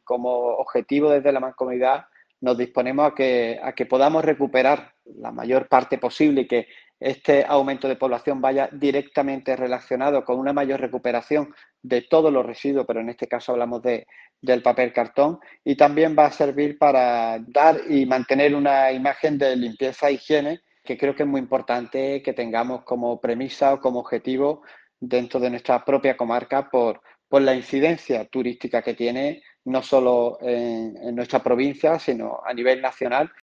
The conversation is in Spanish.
como objetivo desde la Mancomunidad nos disponemos a que podamos recuperar la mayor parte posible y que este aumento de población vaya directamente relacionado con una mayor recuperación de todos los residuos, pero en este caso hablamos del papel cartón, y también va a servir para dar y mantener una imagen de limpieza e higiene que creo que es muy importante que tengamos como premisa o como objetivo dentro de nuestra propia comarca por la incidencia turística que tiene no solo en nuestra provincia, sino a nivel nacional